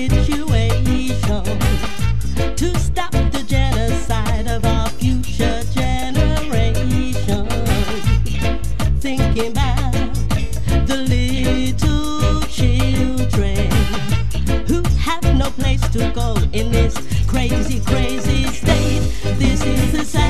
situation to stop the genocide of our future generation. Thinking about the little children who have no place to go in this crazy, crazy state. This is the